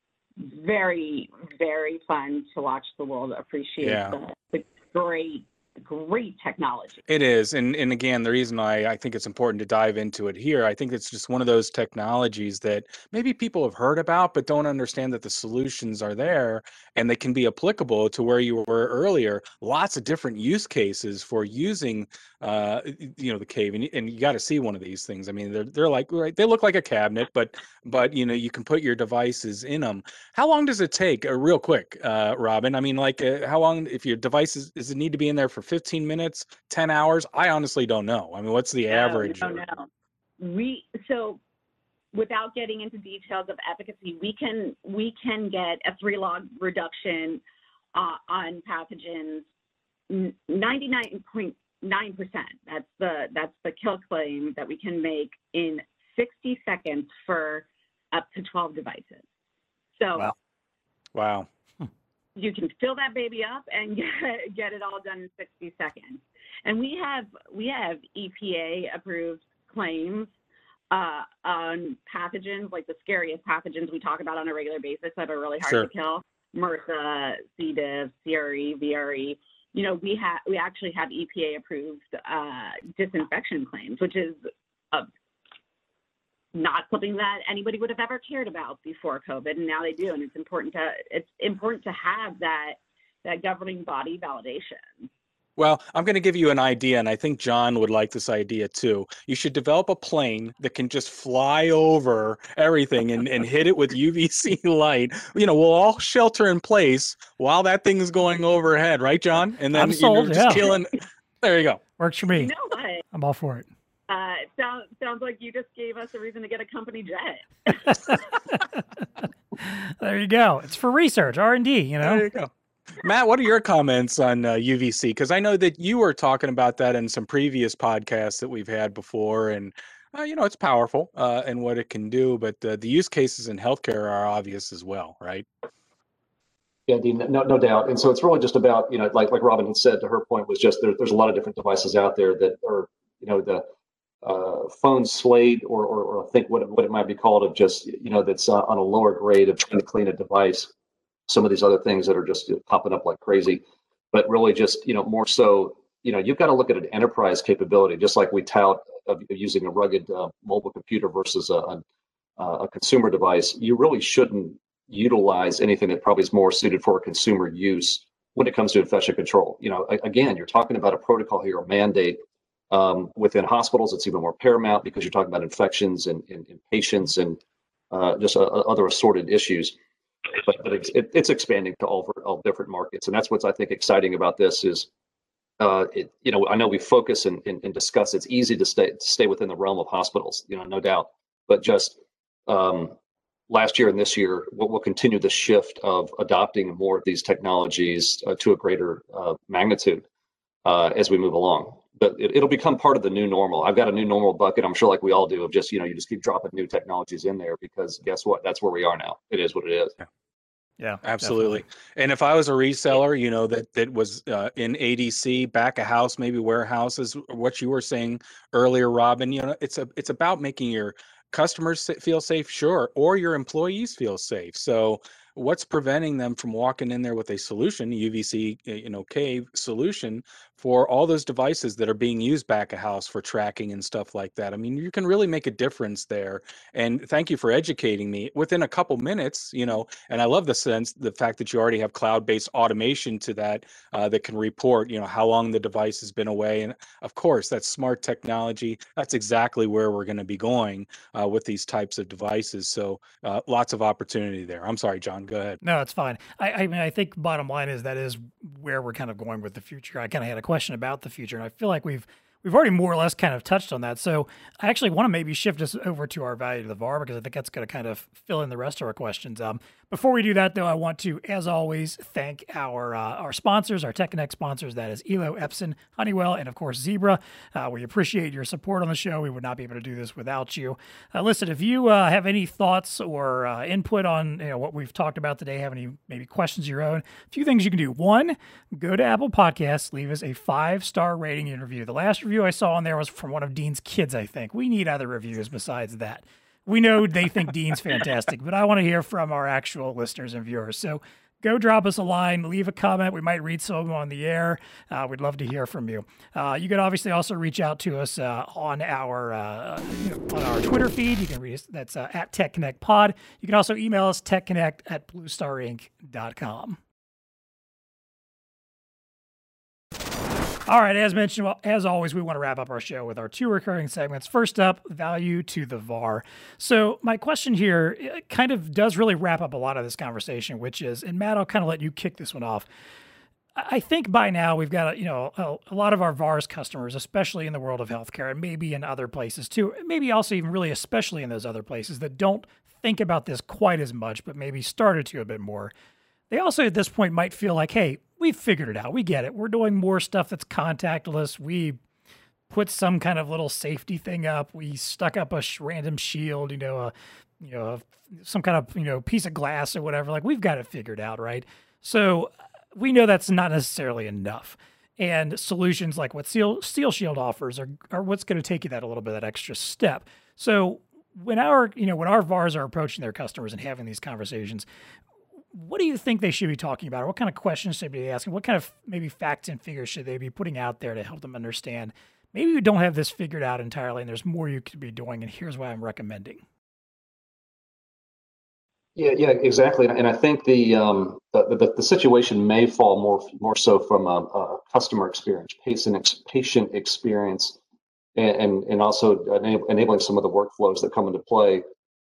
very, very fun to watch the world appreciate Yeah. the, the great great technology. It is. And and again, the reason why I think it's important to dive into it here, I think it's just one of those technologies that maybe people have heard about, but don't understand that the solutions are there and they can be applicable to where you were earlier. Lots of different use cases for using, uh, you know, the cave. And, and you got to see one of these things. I mean, they're, they're like, right, they look like a cabinet, but, but, you know, you can put your devices in them. How long does it take, uh, real quick, uh, Robin? I mean, like, uh, how long, if your device is, does it need to be in there for fifteen minutes, ten hours? I honestly don't know. I mean, what's the No, average? no, no. We, so without getting into details of efficacy, we can, we can get a three log reduction uh, on pathogens, ninety-nine point nine percent. That's the, that's the kill claim that we can make in sixty seconds for up to twelve devices. So Wow. Wow. you can fill that baby up and get, get it all done in sixty seconds. And we have we have E P A approved claims uh, on pathogens, like the scariest pathogens we talk about on a regular basis that are really hard Sure. to kill: MRSA, C. diff, C R E, V R E. You know, we have we actually have E P A approved uh, disinfection claims, which is a not something that anybody would have ever cared about before COVID, and now they do. And it's important to it's important to have that that governing body validation. Well, I'm going to give you an idea, and I think John would like this idea too. You should develop a plane that can just fly over everything and, and hit it with U V C light. You know, we'll all shelter in place while that thing is going overhead, right, John? And then I'm you sold, know, just yeah. killing. There you go. Works for me. You know what? I'm all for it. Uh, it sounds sounds like you just gave us a reason to get a company jet. There you go. It's for research, R and D, you know? There you go. Matt, what are your comments on uh, U V C? Because I know that you were talking about that in some previous podcasts that we've had before, and uh, you know, it's powerful uh, and what it can do. But uh, the use cases in healthcare are obvious as well, right? Yeah, Dean, no, no doubt. And so it's really just about, you know, like like Robin had said, to her point was just there, there's a lot of different devices out there that are, you know, the uh, phone slate, or, or or I think what it, what it might be called, of just, you know, that's uh, on a lower grade of trying to clean a device. Some of these other things that are just, you know, popping up like crazy, but really just, you know, more so, you know, you've got to look at an enterprise capability, just like we tout of using a rugged uh, mobile computer versus a, a, a consumer device. You really shouldn't utilize anything that probably is more suited for a consumer use when it comes to infection control. You know, again, you're talking about a protocol here, a mandate. Um, within hospitals, it's even more paramount because you're talking about infections and, and, and patients and uh, just uh, other assorted issues. But, but it's, it, it's expanding to all, all different markets. And that's what's, I think, exciting about this is, uh, it, you know, I know we focus and, and, and discuss, it's easy to stay, to stay within the realm of hospitals, you know, no doubt. But just um, last year and this year, we'll, we'll continue the shift of adopting more of these technologies uh, to a greater uh, magnitude uh, as we move along. But it, it'll become part of the new normal. I've got a new normal bucket, I'm sure, like we all do, of just, you know, you just keep dropping new technologies in there because guess what? That's where we are now. It is what it is. Yeah, Absolutely. Definitely. And if I was a reseller, you know, that, that was uh, in A D C, back of house, maybe warehouses, what you were saying earlier, Robin, you know, it's a, it's about making your customers feel safe, sure, or your employees feel safe. So what's preventing them from walking in there with a solution, U V C, you know, cave solution for all those devices that are being used back of house for tracking and stuff like that? I mean, you can really make a difference there. And thank you for educating me within a couple minutes, you know, and I love the sense, the fact that you already have cloud-based automation to that, uh, that can report, you know, how long the device has been away. And of course, that's smart technology. That's exactly where we're going to be going uh, with these types of devices. So uh, lots of opportunity there. I'm sorry, John. Go ahead. No, it's fine. I, I mean, I think bottom line is that is where we're kind of going with the future. I kind of had a question about the future, and I feel like we've we've already more or less kind of touched on that. So I actually want to maybe shift us over to our value to the V A R, because I think that's going to kind of fill in the rest of our questions. Um, before we do that, though, I want to, as always, thank our uh, our sponsors, our Tech Connect sponsors. That is Elo, Epson, Honeywell, and of course Zebra. Uh, we appreciate your support on the show. We would not be able to do this without you. Uh, listen, if you uh, have any thoughts or uh, input on you know what we've talked about today, have any maybe questions of your own, a few things you can do. One, go to Apple Podcasts, leave us a five-star rating and review. The last review I saw on there was from one of Dean's kids, I think. We need other reviews besides that. We know they think Dean's fantastic, but I want to hear from our actual listeners and viewers. So go drop us a line, leave a comment. We might read some of them on the air. Uh, we'd love to hear from you. Uh, you can obviously also reach out to us uh, on our uh, you know, on our Twitter feed. You can read us, that's uh, at Tech Connect Pod. You can also email us techconnect at blue star inc dot com. All right, as mentioned, well, as always, we want to wrap up our show with our two recurring segments. First up, value to the V A R. So my question here kind of does really wrap up a lot of this conversation, which is, and Matt, I'll kind of let you kick this one off. I think by now we've got, you know, a, a lot of our V A Rs customers, especially in the world of healthcare and maybe in other places too, maybe also even really especially in those other places that don't think about this quite as much, but maybe started to a bit more. They also at this point might feel like, hey, we've figured it out. We get it. We're doing more stuff that's contactless. We put some kind of little safety thing up. We stuck up a sh- random shield, you know, a, you know, a, some kind of, you know, piece of glass or whatever. Like, we've got it figured out, right? So we know that's not necessarily enough. And solutions like what Seal, Seal Shield offers are, are what's going to take you that a little bit, that extra step. So when our, you know, when our V A Rs are approaching their customers and having these conversations, what do you think they should be talking about? Or what kind of questions should they be asking? What kind of maybe facts and figures should they be putting out there to help them understand? Maybe you don't have this figured out entirely and there's more you could be doing, and here's what I'm recommending. Yeah, yeah, exactly. And I think the um, the, the, the situation may fall more more so from a, a customer experience, patient patient experience, and and, and also enabling some of the workflows that come into play.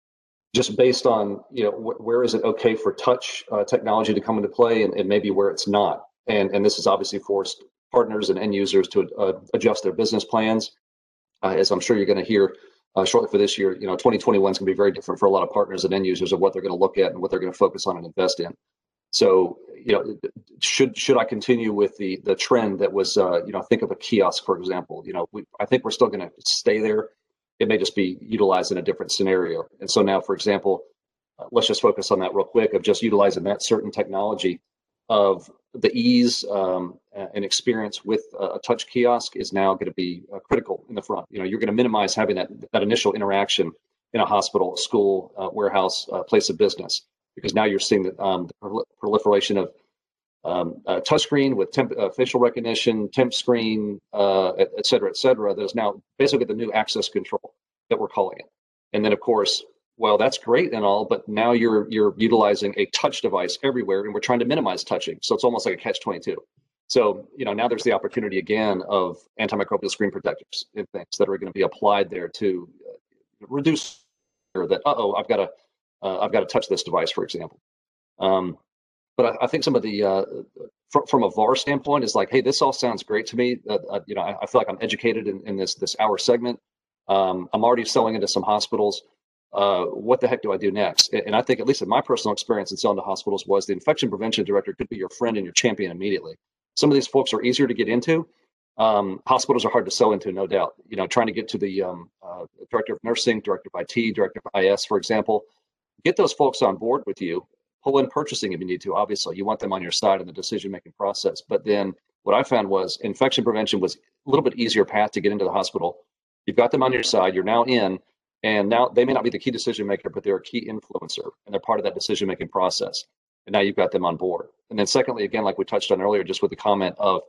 Just based on, you know, wh- where is it okay for touch uh, technology to come into play, and, and maybe where it's not. And and this has obviously forced partners and end users to uh, adjust their business plans. Uh, as I'm sure you're going to hear uh, shortly for this year, you know, twenty twenty-one is going to be very different for a lot of partners and end users of what they're going to look at and what they're going to focus on and invest in. So, you know, should should I continue with the the trend that was, uh, you know, think of a kiosk, for example. You know, we, I think we're still going to stay there. It may just be utilized in a different scenario. And so now, for example, uh, let's just focus on that real quick of just utilizing that certain technology of the ease um, and experience with a touch kiosk is now going to be uh, critical in the front. You know, you're going to minimize having that, that initial interaction in a hospital, school, uh, warehouse, uh, place of business, because now you're seeing the, um, the prol- proliferation of um, uh, touchscreen with temp, uh, facial recognition, temp screen, uh, et, et cetera, et cetera. That is now basically the new access control that we're calling it. And then, of course, well, that's great and all, but now you're you're utilizing a touch device everywhere, and we're trying to minimize touching. So it's almost like a catch twenty-two. So, you know, now there's the opportunity again of antimicrobial screen protectors and things that are going to be applied there to uh, reduce that. Uh oh, I've got to uh, I've got to touch this device, for example. Um, But I, I think some of the, uh, fr- from a V A R standpoint, is like, hey, this all sounds great to me. Uh, uh, you know, I, I feel like I'm educated in, in this this hour segment. Um, I'm already selling into some hospitals. Uh, what the heck do I do next? And, and I think, at least in my personal experience in selling to hospitals, was the infection prevention director could be your friend and your champion immediately. Some of these folks are easier to get into. Um, hospitals are hard to sell into, no doubt. You know, trying to get to the um, uh, director of nursing, director of I T, director of I S, for example, get those folks on board with you. Pull in purchasing if you need to. Obviously, you want them on your side in the decision-making process. But then what I found was infection prevention was a little bit easier path to get into the hospital. You've got them on your side. You're now in, and now they may not be the key decision maker, but they're a key influencer, and they're part of that decision-making process. And now you've got them on board. And then secondly, again, like we touched on earlier, just with the comment of,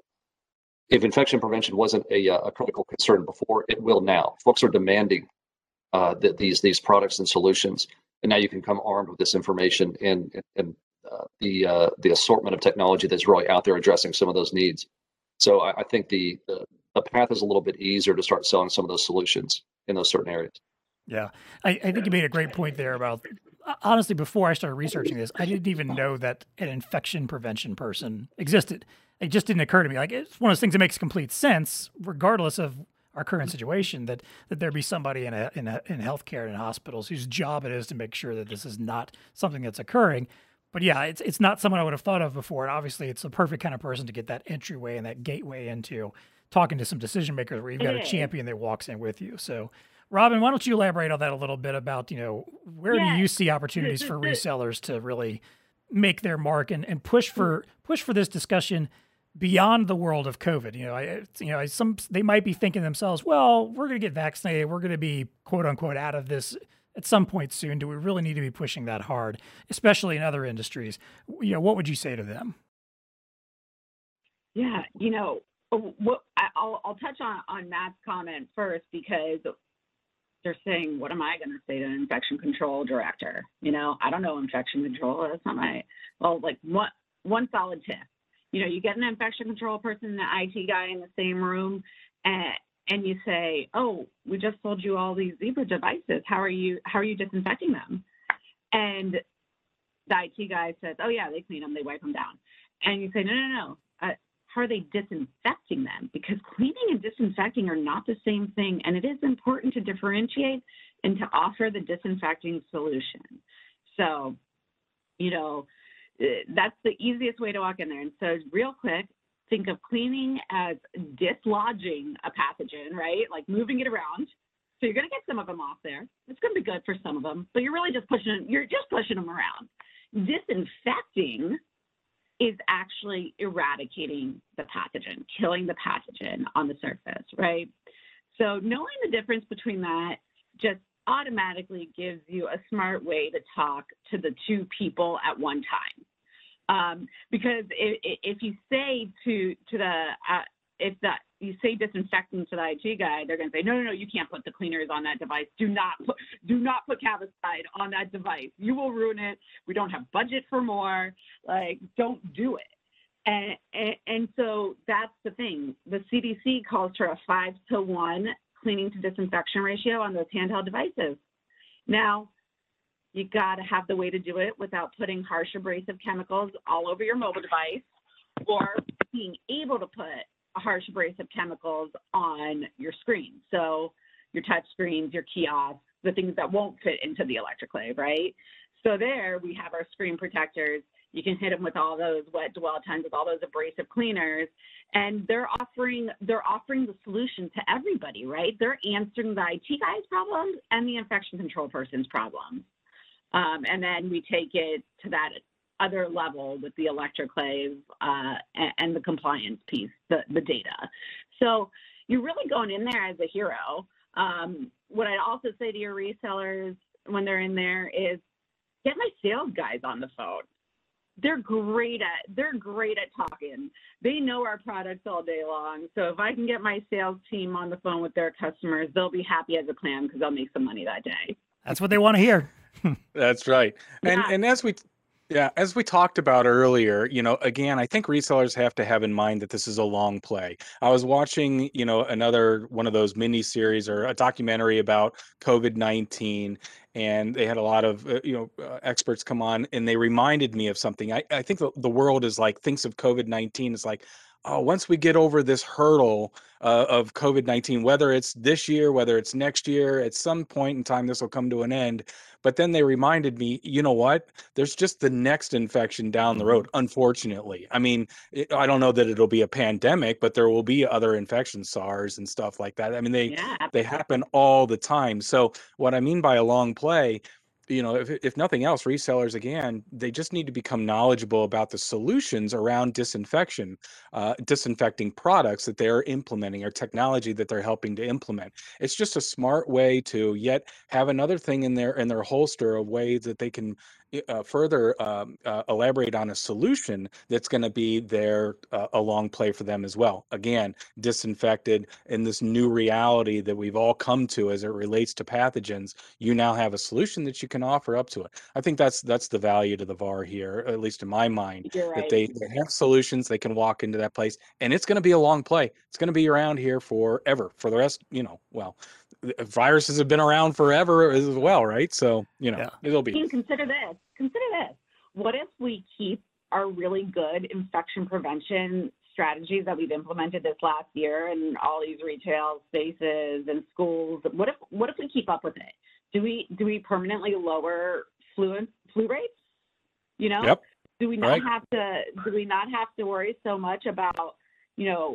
if infection prevention wasn't a, a critical concern before, it will now. Folks are demanding uh, that these these products and solutions. And now you can come armed with this information and, and uh, the uh, the assortment of technology that's really out there addressing some of those needs. So I, I think the, the the path is a little bit easier to start selling some of those solutions in those certain areas. Yeah, I, I think you made a great point there about, honestly, before I started researching this, I didn't even know that an infection prevention person existed. It just didn't occur to me. Like, it's one of those things that makes complete sense, regardless of our current situation, that that there be somebody in a, in a, in healthcare and in hospitals whose job it is to make sure that this is not something that's occurring. But yeah, it's it's not someone I would have thought of before. And obviously, it's the perfect kind of person to get that entryway and that gateway into talking to some decision makers where you've got a champion that walks in with you. So, Robin, why don't you elaborate on that a little bit about, you know, where yeah. do you see opportunities for resellers to really make their mark and, and push for push for this discussion beyond the world of COVID? You know, I, you know, some they might be thinking to themselves, well, we're going to get vaccinated, we're going to be quote unquote out of this at some point soon? Do we really need to be pushing that hard, especially in other industries? You know, what would you say to them? Yeah, you know, what I'll, I'll touch on, on Matt's comment first, because they're saying, what am I going to say to an infection control director? You know, I don't know infection control. That's not my, well, like one, one solid tip. You know, you get an infection control person and an I T guy in the same room, and, and you say, oh, we just sold you all these Zebra devices. How are you, how are you disinfecting them? And the I T guy says, oh yeah, they clean them, they wipe them down. And you say, no, no, no. Uh, how are they disinfecting them? Because cleaning and disinfecting are not the same thing. And it is important to differentiate and to offer the disinfecting solution. So, you know, that's the easiest way to walk in there. And so real quick, think of cleaning as dislodging a pathogen, right? Like moving it around. So you're going to get some of them off there. It's going to be good for some of them, but you're really just pushing, you're just pushing them around. Disinfecting is actually eradicating the pathogen, killing the pathogen on the surface, right? So knowing the difference between that just automatically gives you a smart way to talk to the two people at one time. Um, because if, if you say to to the uh, if that you say disinfecting to the I T guy, they're going to say, no, no, no, you can't put the cleaners on that device. Do not put do not put Cavicide on that device. You will ruin it. We don't have budget for more. Like, don't do it. And and, and so that's the thing. The C D C calls for a five to one cleaning to disinfection ratio on those handheld devices. Now, you got to have the way to do it without putting harsh abrasive chemicals all over your mobile device, or being able to put harsh abrasive chemicals on your screen. So your touch screens, your kiosks, the things that won't fit into the electroclave, right? So there we have our screen protectors. You can hit them with all those wet dwell times, with all those abrasive cleaners, and they're offering they're offering the solution to everybody, right? They're answering the I T guy's problems and the infection control person's problems. Um, and then we take it to that other level with the electroclave uh, and, and the compliance piece, the, the data. So you're really going in there as a hero. Um, what I'd also say to your resellers when they're in there is get my sales guys on the phone. They're great at they're great at talking. They know our products all day long. So if I can get my sales team on the phone with their customers, they'll be happy as a clam because they'll make some money that day. That's what they want to hear. That's right. And Yeah. and as we yeah, as we talked about earlier, you know, again, I think resellers have to have in mind that this is a long play. I was watching, you know, another one of those mini series or a documentary about COVID nineteen, and they had a lot of, uh, you know, uh, experts come on, and they reminded me of something. I, I think the, the world is like, thinks of COVID nineteen as like, oh, once we get over this hurdle uh, of COVID nineteen, whether it's this year, whether it's next year, at some point in time, this will come to an end. But then they reminded me, you know what? There's just the next infection down the road, unfortunately. I mean, it, I don't know that it'll be a pandemic, but there will be other infections, SARS and stuff like that. I mean, they Yeah. they happen all the time. So what I mean by a long play, you know, if, if nothing else, resellers, again, they just need to become knowledgeable about the solutions around disinfection, uh, disinfecting products that they're implementing or technology that they're helping to implement. It's just a smart way to yet have another thing in their in their holster of ways that they can uh, further um, uh, elaborate on a solution that's going to be their uh, a long play for them as well. Again, disinfected in this new reality that we've all come to as it relates to pathogens. You now have a solution that you can offer up to it. I think that's that's the value to the V A R here, at least in my mind, You're that right. they, they have solutions, they can walk into that place, and it's going to be a long play. It's going to be around here forever, for the rest, you know, well, viruses have been around forever as well, right? So, you know, Yeah. it'll be. Team, consider this. Consider this. What if we keep our really good infection prevention strategies that we've implemented this last year in all these retail spaces and schools? What if what if we keep up with it? Do we do we permanently lower flu flu rates? You know, Yep. do we not Right. have to do we not have to worry so much about, you know,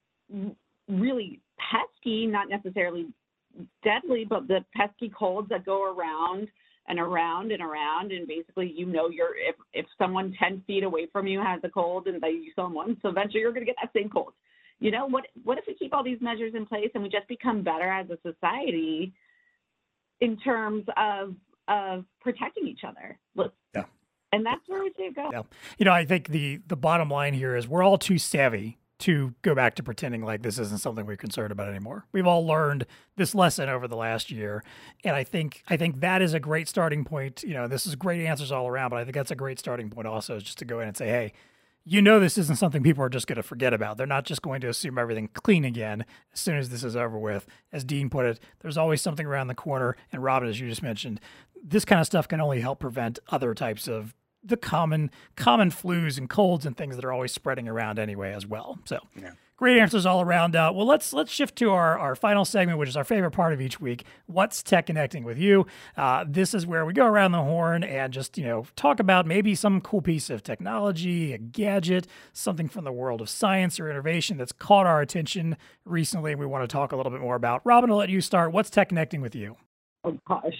really pesky, not necessarily deadly, but the pesky colds that go around and around and around, and basically, you know, you're if, if someone ten feet away from you has a cold and they you someone, so eventually you're going to get that same cold. You know, what what if we keep all these measures in place and we just become better as a society? in terms of of protecting each other. Yeah. And that's where we see it go. Yeah. You know, I think the the bottom line here is we're all too savvy to go back to pretending like this isn't something we're concerned about anymore. We've all learned this lesson over the last year. And I think I think that is a great starting point. You know, this is great answers all around, but I think that's a great starting point also, is just to go in and say, hey, you know, this isn't something people are just going to forget about. They're not just going to assume everything clean again as soon as this is over with. As Dean put it, there's always something around the corner. And Robin, as you just mentioned, this kind of stuff can only help prevent other types of the common common flus and colds and things that are always spreading around anyway as well. So yeah. Great answers all around. Uh, well, let's let's shift to our, our final segment, which is our favorite part of each week. What's Tech Connecting with You? Uh, this is where we go around the horn and just, you know, talk about maybe some cool piece of technology, a gadget, something from the world of science or innovation that's caught our attention recently. We want to talk a little bit more about. Robin, I'll let you start. What's Tech Connecting with You? Oh, gosh.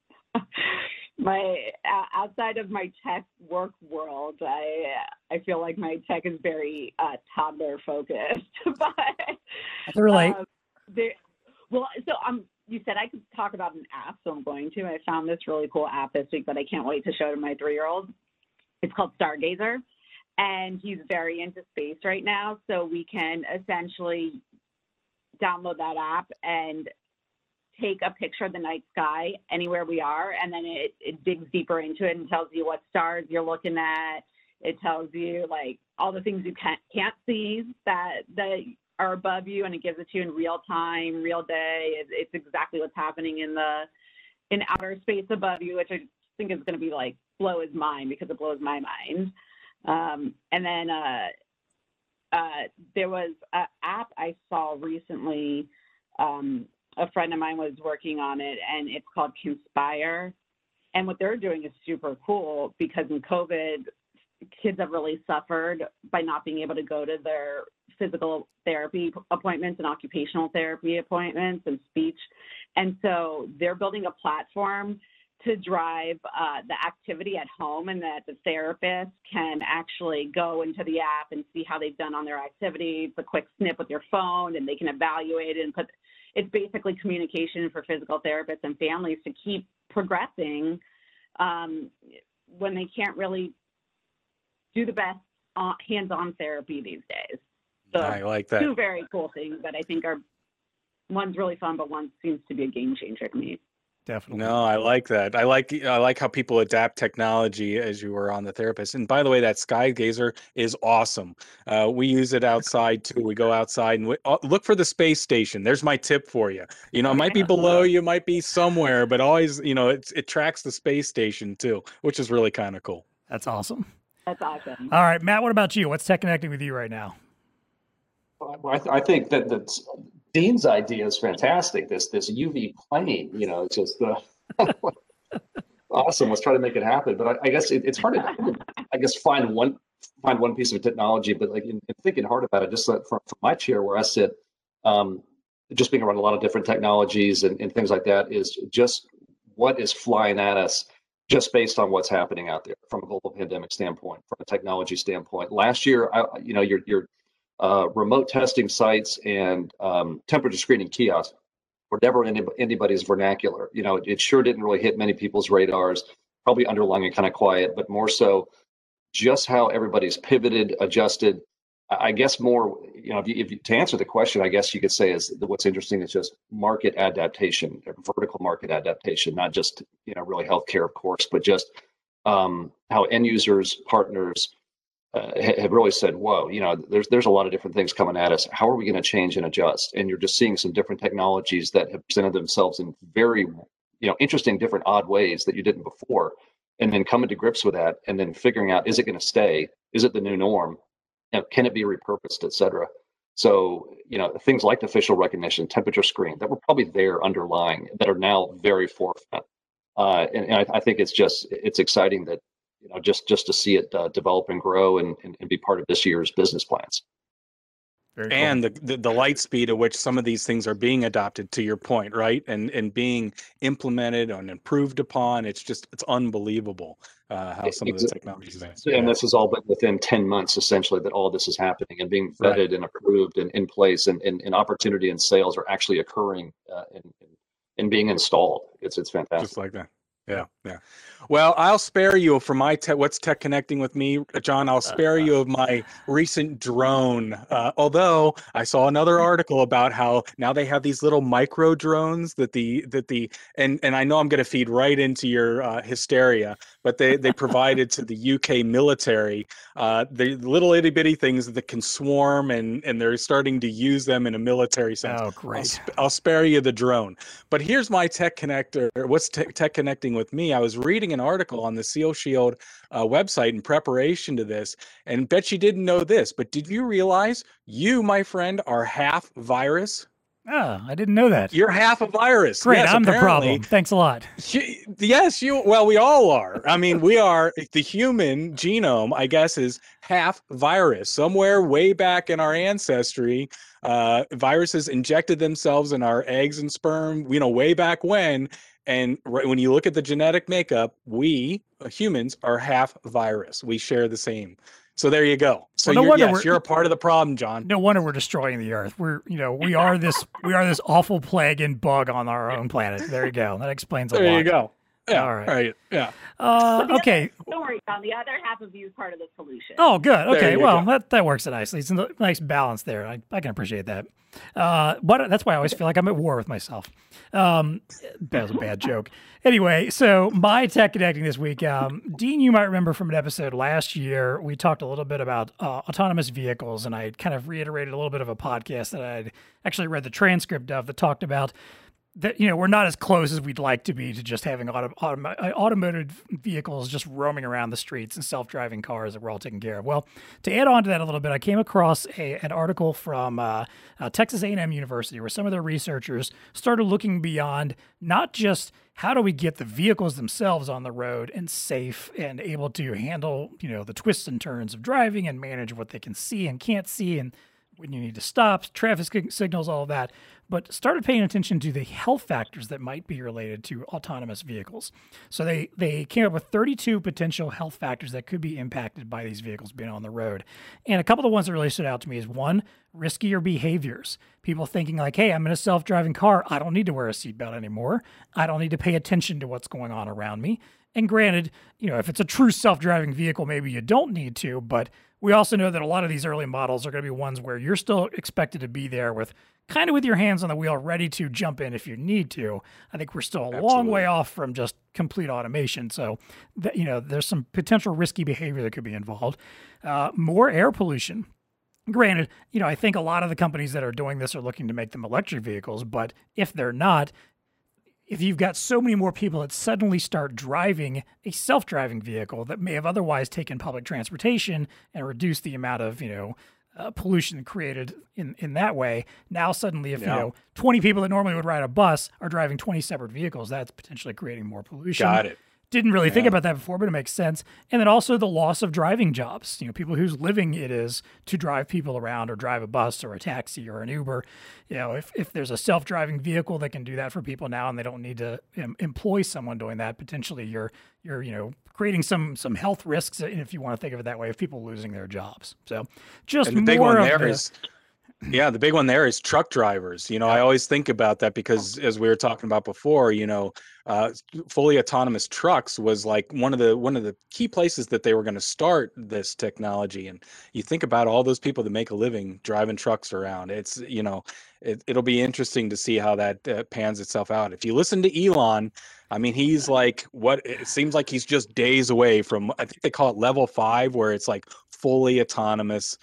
My uh, outside of my tech work world, I I feel like my tech is very uh, toddler focused. But I can relate. Um, there, well, so um, you said I could talk about an app, so I'm going to. I found this really cool app this week that I can't wait to show to my three-year-old. It's called Stargazer, and he's very into space right now. So we can essentially download that app and take a picture of the night sky anywhere we are, and then it, it digs deeper into it and tells you what stars you're looking at. It tells you like all the things you can't can't see that that are above you, and it gives it to you in real time, real day. It, it's exactly what's happening in the in outer space above you, which I think is going to be like blow his mind, because it blows my mind. Um, and then uh, uh, there was an app I saw recently. Um, A friend of mine was working on it, and it's called Conspire. And what they're doing is super cool, because in COVID, kids have really suffered by not being able to go to their physical therapy appointments and occupational therapy appointments and speech. And so they're building a platform to drive uh, the activity at home, and that the therapist can actually go into the app and see how they've done on their activity. It's a quick snip with your phone, and they can evaluate it and put. It's basically communication for physical therapists and families to keep progressing um, when they can't really do the best uh, hands-on therapy these days. So I like that. Two very cool things that I think are, one's really fun, but one seems to be a game changer to me. Definitely. No, I like that. I like I like how people adapt technology, as you were on the therapist. And by the way, that Stargazer is awesome. Uh, we use it outside too. We go outside and we, uh, look for the space station. There's my tip for you. You know, it might be below you, might be somewhere, but always, you know, it it tracks the space station too, which is really kind of cool. That's awesome. That's awesome. All right, Matt, what about you? What's Tech Connecting with You right now? I, th- I think that that's Dean's idea is fantastic. This this U V plane, you know, it's just uh, awesome. Let's try to make it happen. But I, I guess it, it's hard to, I guess, find one find one piece of technology. But like in, in thinking hard about it, just like from, from my chair where I sit, um, just being around a lot of different technologies and, and things like that, is just what is flying at us, just based on what's happening out there from a global pandemic standpoint, from a technology standpoint. Last year, I, you know, your your uh, remote testing sites and um, temperature screening kiosks were never in anybody's vernacular. You know, it, it sure didn't really hit many people's radars, probably underlying and kind of quiet, but more so just how everybody's pivoted, adjusted. I guess more, you know, if you, if you, to answer the question, I guess you could say is that what's interesting is just market adaptation, vertical market adaptation, not just, you know, really healthcare, of course, but just um, how end users, partners uh, have really said, whoa, you know, there's there's a lot of different things coming at us. How are we going to change and adjust? And you're just seeing some different technologies that have presented themselves in very, you know, interesting, different, odd ways that you didn't before. And then coming to grips with that, and then figuring out, is it going to stay? Is it the new norm? You know, can it be repurposed, et cetera? So, you know, things like the facial recognition, temperature screen that were probably there underlying, that are now very forefront. Uh, and, and I, I think it's just, it's exciting that, you know, just just to see it uh, develop and grow and, and, and be part of this year's business plans. Very cool. And the, the the light speed at which some of these things are being adopted, to your point, right? And and being implemented and improved upon. It's just, it's unbelievable uh, how some of the technologies advance. And this has all been within ten months, essentially, that all this is happening and being vetted right. and approved and in place, and, and, and opportunity and sales are actually occurring uh, in, in and being installed. It's it's fantastic. Just like that. Yeah, yeah. Well, I'll spare you for my te- what's tech connecting with me, John. I'll spare you of my recent drone. Uh, although I saw another article about how now they have these little micro drones that the that the and and I know I'm going to feed right into your uh, hysteria, but they they provided to the U K military uh, the little itty bitty things that can swarm, and and they're starting to use them in a military sense. Oh, great! I'll, sp- I'll spare you the drone. But here's my tech connector. What's te- tech connecting with me? I was reading an article on the Seal Shield uh, website in preparation to this, and bet you didn't know this, but did you realize you, my friend, are half virus? Oh, I didn't know that. You're half a virus. Great, yes, I'm the apparently. problem. Thanks a lot. Yes, you. Well, we all are. I mean, we are. The human genome, I guess, is half virus. Somewhere way back in our ancestry, uh, viruses injected themselves in our eggs and sperm. You know, way back when. And right, when you look at the genetic makeup, we uh, humans are half virus. We share the same. So there you go. So well, no you're, wonder yes, we're- you're a part of the problem, John. No wonder we're destroying the earth. We're, you know, we are this, we are this awful plague and bug on our own planet. There you go. That explains a There lot. you go. Yeah. All right. All right. Yeah. Uh, The okay. Other, don't worry, Tom. The other half of you is part of the solution. Oh, good. There Okay. you Well, go. that, that works nicely. It's a nice balance there. I, I can appreciate that. Uh, but that's why I always feel like I'm at war with myself. Um, that was a bad joke. Anyway, so my tech connecting this week, um, Dean, you might remember from an episode last year, we talked a little bit about uh, autonomous vehicles, and I kind of reiterated a little bit of a podcast that I'd actually read the transcript of that talked about that, you know, we're not as close as we'd like to be to just having auto, autom- automated vehicles just roaming around the streets and self-driving cars that we're all taking care of. Well, to add on to that a little bit, I came across a, an article from uh, uh, Texas A and M University where some of their researchers started looking beyond not just how do we get the vehicles themselves on the road and safe and able to handle, you know, the twists and turns of driving and manage what they can see and can't see and when you need to stop, traffic signals, all of that, but started paying attention to the health factors that might be related to autonomous vehicles. So they, they came up with thirty-two potential health factors that could be impacted by these vehicles being on the road. And a couple of the ones that really stood out to me is one, riskier behaviors. People thinking like, hey, I'm in a self-driving car. I don't need to wear a seatbelt anymore. I don't need to pay attention to what's going on around me. And granted, you know, if it's a true self-driving vehicle, maybe you don't need to, but we also know that a lot of these early models are going to be ones where you're still expected to be there with kind of with your hands on the wheel, ready to jump in if you need to. I think we're still a Absolutely. long way off from just complete automation. So, that, you know, there's some potential risky behavior that could be involved. Uh, more air pollution. Granted, you know, I think a lot of the companies that are doing this are looking to make them electric vehicles, but if they're not, if you've got so many more people that suddenly start driving a self-driving vehicle that may have otherwise taken public transportation and reduced the amount of, you know, uh, pollution created in, in that way, now suddenly if, Yeah. you know, twenty people that normally would ride a bus are driving twenty separate vehicles, that's potentially creating more pollution. Got it. Didn't really think Yeah. about that before, but it makes sense. And then also the loss of driving jobs. You know, people whose living it is to drive people around or drive a bus or a taxi or an Uber. You know, if, if there's a self-driving vehicle that can do that for people now and they don't need to um, employ someone doing that, potentially you're, you're, you know, creating some some health risks, if you want to think of it that way, of people losing their jobs. So just And the big more one of there the, is, yeah, the big one there is truck drivers. You know, I always think about that because as we were talking about before, you know, uh, fully autonomous trucks was like one of the one of the key places that they were going to start this technology. And you think about all those people that make a living driving trucks around. It's, you know, it, it'll be interesting to see how that uh, pans itself out. If you listen to Elon, I mean, he's like, what it seems like he's just days away from, I think they call it level five, where it's like fully autonomous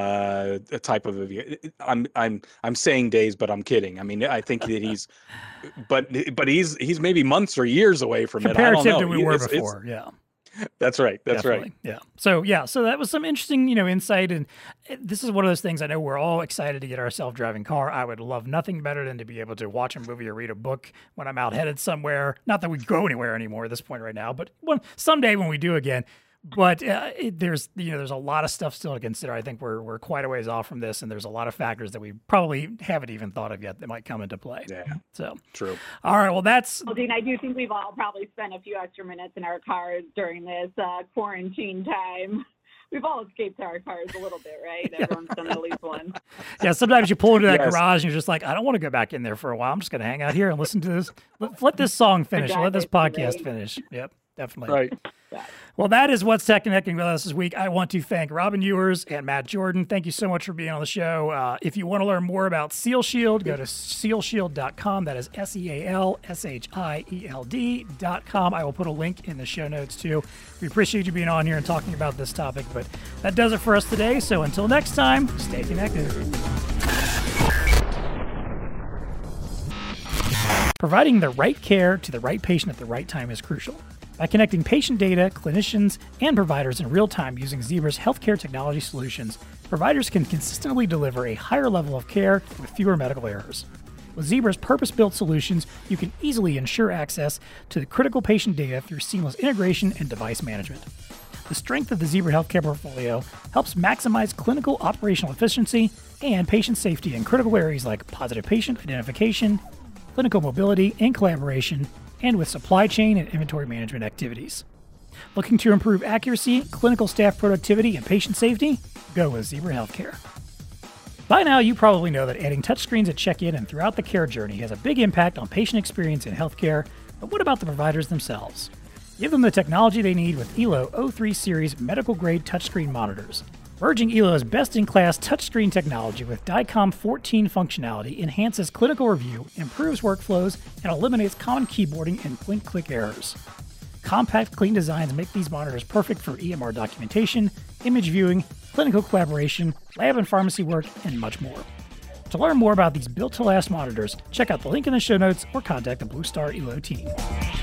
uh a type of a vehicle. I'm I'm I'm saying days, but I'm kidding. I mean, I think that he's, but but he's he's maybe months or years away from it. I don't comparative know. to we He- were it's- it's- before. Yeah. That's right. That's right. Definitely. Yeah. So yeah, so that was some interesting, you know, insight, and this is one of those things I know we're all excited to get our self-driving car. I would love nothing better than to be able to watch a movie or read a book when I'm out headed somewhere. Not that we go anywhere anymore at this point right now, but one someday when we do again. But uh, it, there's you know there's a lot of stuff still to consider. I think we're we're quite a ways off from this, and there's a lot of factors that we probably haven't even thought of yet that might come into play. Yeah. So True. all right, well that's Well, Dean, I do think we've all probably spent a few extra minutes in our cars during this uh, quarantine time we've all escaped our cars a little bit, right? Everyone's done at least one. Yeah, sometimes you pull into that Yes. garage and you're just like, I don't want to go back in there for a while. I'm just going to hang out here and listen to this. Let, let this song finish. Let this Exactly, podcast right. finish. Yep, definitely. Right. Well, that is what's Tech Connecting with us this week. I want to thank Robin Ewers and Matt Jordan. Thank you so much for being on the show. Uh, if you want to learn more about Seal Shield, go to seal shield dot com. That is S E A L S H I E L D dot com. I will put a link in the show notes too. We appreciate you being on here and talking about this topic, but that does it for us today. So until next time, stay connected. Providing the right care to the right patient at the right time is crucial. By connecting patient data, clinicians, and providers in real time using Zebra's healthcare technology solutions, providers can consistently deliver a higher level of care with fewer medical errors. With Zebra's purpose-built solutions, you can easily ensure access to the critical patient data through seamless integration and device management. The strength of the Zebra healthcare portfolio helps maximize clinical operational efficiency and patient safety in critical areas like positive patient identification, clinical mobility and collaboration, and with supply chain and inventory management activities. Looking to improve accuracy, clinical staff productivity, and patient safety? Go with Zebra Healthcare. By now, you probably know that adding touchscreens at check-in and throughout the care journey has a big impact on patient experience in healthcare, but what about the providers themselves? Give them the technology they need with E L O O three Series medical-grade touchscreen monitors. Merging E L O's best-in-class touchscreen technology with DICOM fourteen functionality enhances clinical review, improves workflows, and eliminates common keyboarding and point-click errors. Compact, clean designs make these monitors perfect for E M R documentation, image viewing, clinical collaboration, lab and pharmacy work, and much more. To learn more about these built-to-last monitors, check out the link in the show notes or contact the Blue Star E L O team.